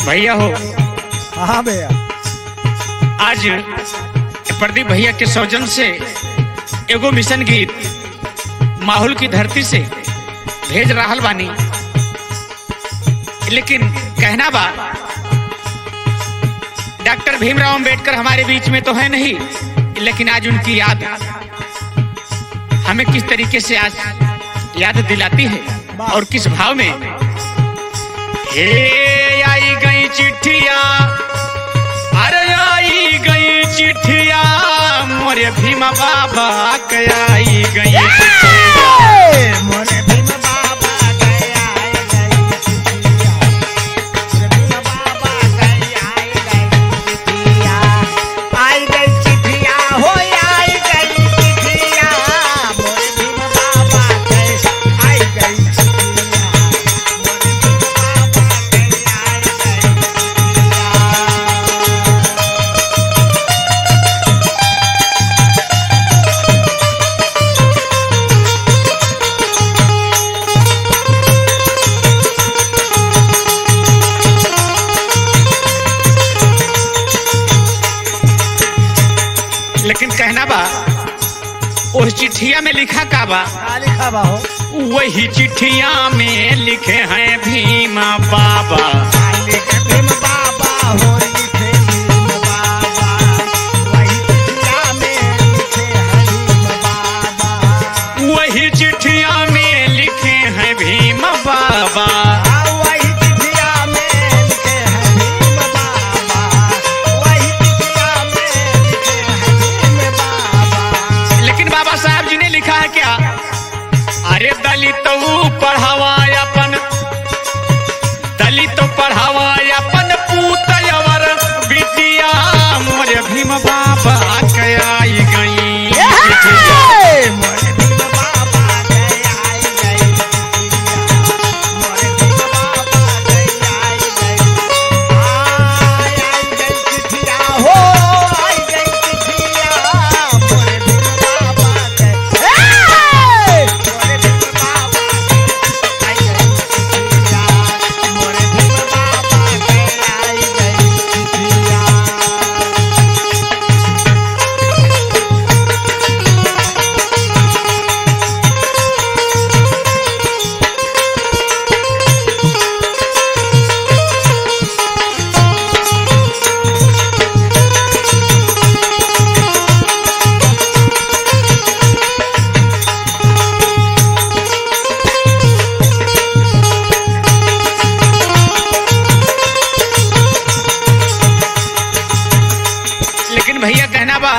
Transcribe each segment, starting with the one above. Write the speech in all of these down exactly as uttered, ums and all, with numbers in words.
भैया हो। हाँ भैया। आज प्रदीप भैया के सौजन से एगो मिशन गीत माहौल की धरती से भेज रहल बानी, लेकिन कहना बा डॉक्टर भीमराव अंबेडकर हमारे बीच में तो है नहीं, लेकिन आज उनकी याद हमें किस तरीके से आज याद दिलाती है और किस भाव में। हे आई गई चिट्ठिया, अरे आई गई चिट्ठिया, मोरे भीम बाबा के आई गई चिट्ठिया, मोरे भीम बाबा के आई गई चिट्ठिया, मोरे भीम बाबा के आई गई चिट्ठिया, आई गई चिट्ठिया हो आई गई चिट्ठिया, मोरे भीम बाबा के आई गई चिट्ठिया, मोरे भीम बाबा के आई गई लेकिन कहना बा उस चिट्ठिया में लिखा का बा, का लिखा बा हो? वही चिट्ठिया में लिखे हैं भीम बाबा, लिखे भीम बाबा हो लिखे भीम बाबा, वही चिट्ठिया में लिखे हैं भीम बाबा, वही चिट्ठिया में लिखे हैं भीम बाबा, वही चिट्ठिया में लिखे हैं भीम बाबा, वही चिट्ठिया में लिखे हैं भीम बाबा। लेकिन बाबा साहब जी ने लिखा है क्या? अरे दलित पढ़ावा अपन, दलित पढ़ावा अपन पूतयवर विद्या, मोरे भीम बाबा के आई गई चिट्ठिया, मोरे भीम बाबा के आई गई चिट्ठिया, मोरे भीम बाबा के आई गई, आई आई गई चिट्ठिया हो आई गई चिट्ठिया, मोरे भीम बाबा के मोरे भीम बाबा के आई गई चिट्ठिया, मोरे भीम बाबा के आई गई चिट्ठिया। लेकिन भैया कहना बा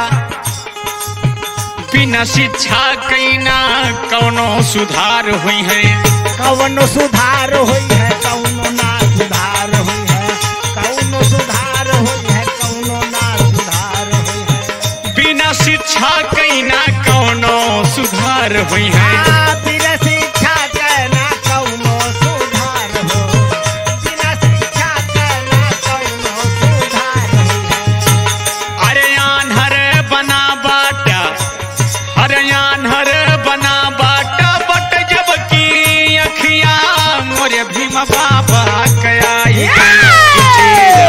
बिना शिक्षा कैना कौनो सुधार हुई है, कौनो सुधार हुई है कौनो ना सुधार हुई है, कौनो सुधार हुई है कौनो ना सुधार हुई है, बिना शिक्षा कैना कौनो सुधार हुई है, आ, बिना शिक्षा के ना कौनो सुधार हो, बिना शिक्षा के ना कौनो सुधार हुई है। अरे आन्हर बना बाटा, अरे आन्हर बना बाटा बट जब की अखिया, मोरे भीम बाबा के आई गई चिट्ठिया,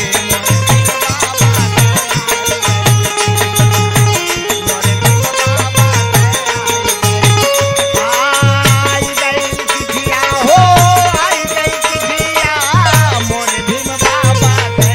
आई गई चिट्ठिया हो आई गई चिट्ठिया, मोरे भीम बाबा के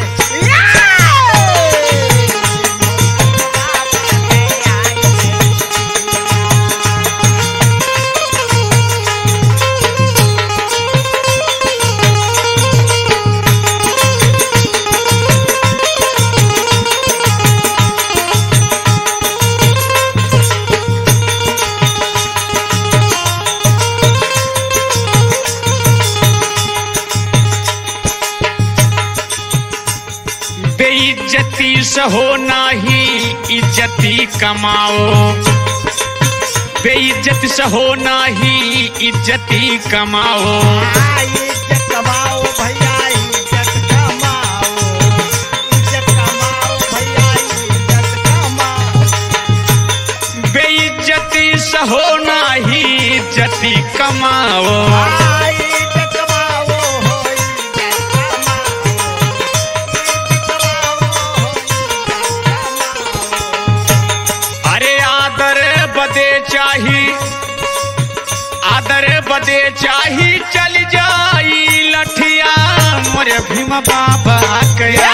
बेइज्जती सहो नाही इज्जती कमाओ, बेइज्जत सहो नाही इज्जती कमाओ, इज्जत कमाओ भैया इज्जत कमाओ, इज्जत कमाओ भैया इज्जत कमाओ, बेइज्जती सहो नाही इज्जती कमाओ, इज्जत कमाओ हो इज्जत कमाओ, चाही आदर बदे चाही चल जाई लठिया मोरे भीम बाबा कया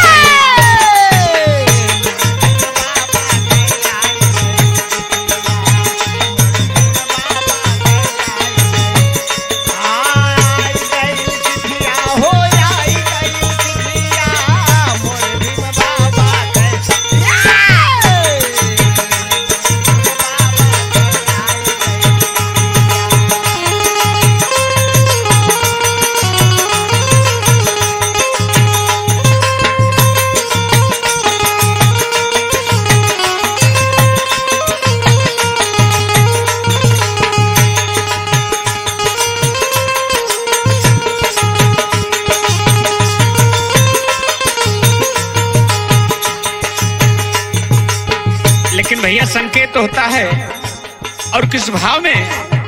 लेकिन भैया संकेत होता है और किस भाव में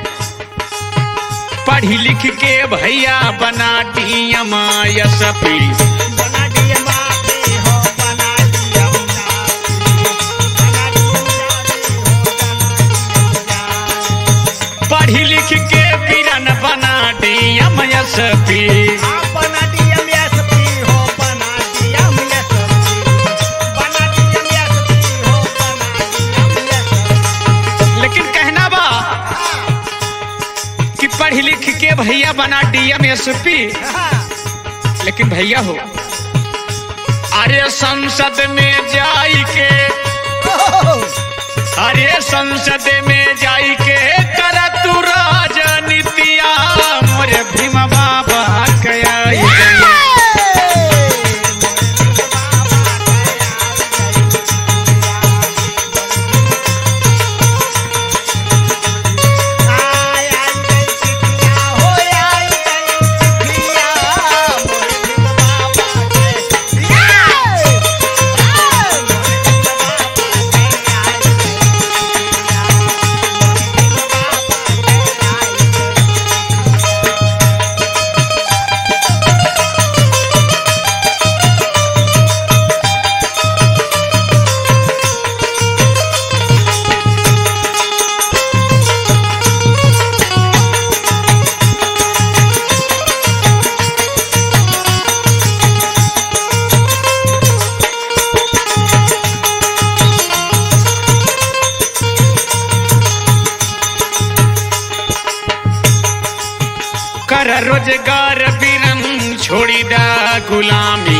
पढ़ी लिख के भैया बना डीएम एसपी बना डीएम हो बना डीएम पढ़ी लिख के बीरन बना डीएम एसपी बना डीएम एसपी हो बना डीएम एसपी बना डीएम एसपी हो बना डीएम एसपी। लेकिन कहना बा कि पढ़ लिख के भैया बना डीएम एसपी लेकिन भैया हो अरे संसद में जाई के अरे संसद में जाई के कर तू राजनीतिया मोरे भीम बाबा कया कर रोजगार बीरन छोड़ी दा गुलामी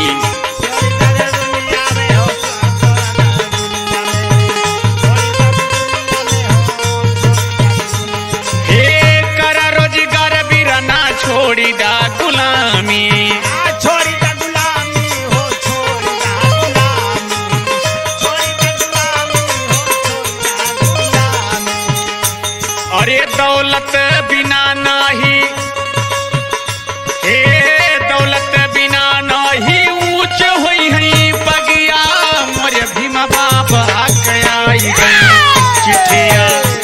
हे कर रोजगार बीरना छोड़ी दा गुलामी छोड़ी दा गुलामी हो छोड़ी दा गुलामी छोड़ी दा गुलामी हो छोड़ी दा गुलामी। अरे दौलत बिना नाही हे दौलत बिना नाही ऊंच हुई है पगिया मोरे भीम बाबा कया चिट्ठिया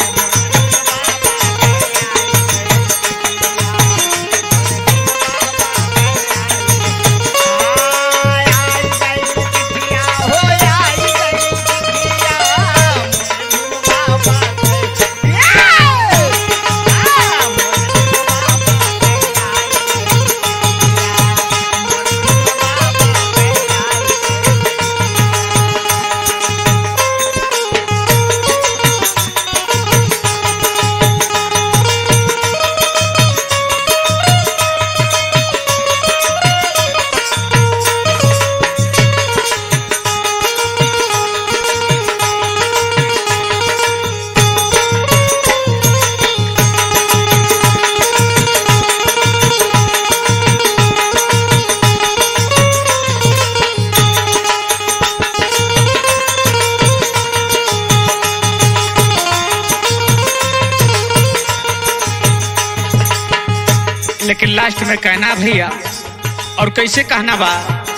लेकिन लास्ट में कहना भैया और कैसे कहना बा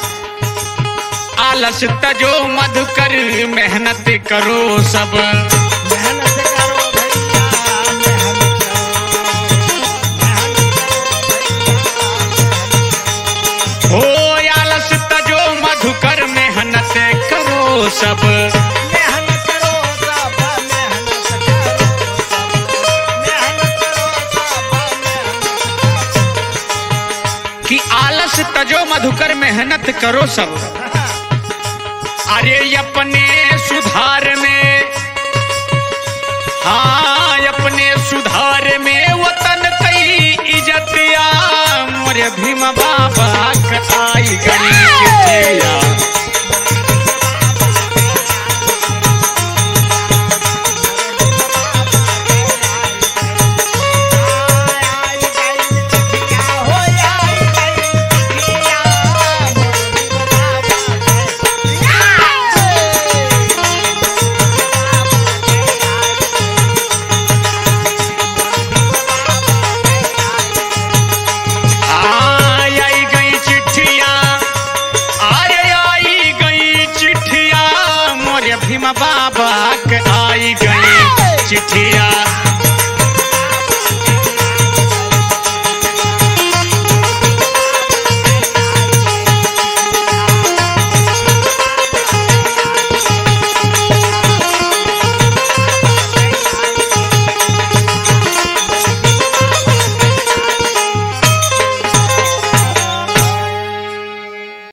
आलस तजो मधुकर मेहनत करो सब मेहनत करो भैया मेहनत करो हो आलस तजो मधुकर मेहनत करो सब मेहनत करो सब मेहनत करो आस तजो मधुकर मेहनत करो सब, अरे अपने सुधार में, हाँ अपने सुधार में वतन कई इज्जतिया मोरे भीम बाबा का आई गई चिट्ठिया। भीम बाबा के आई गई चिट्ठी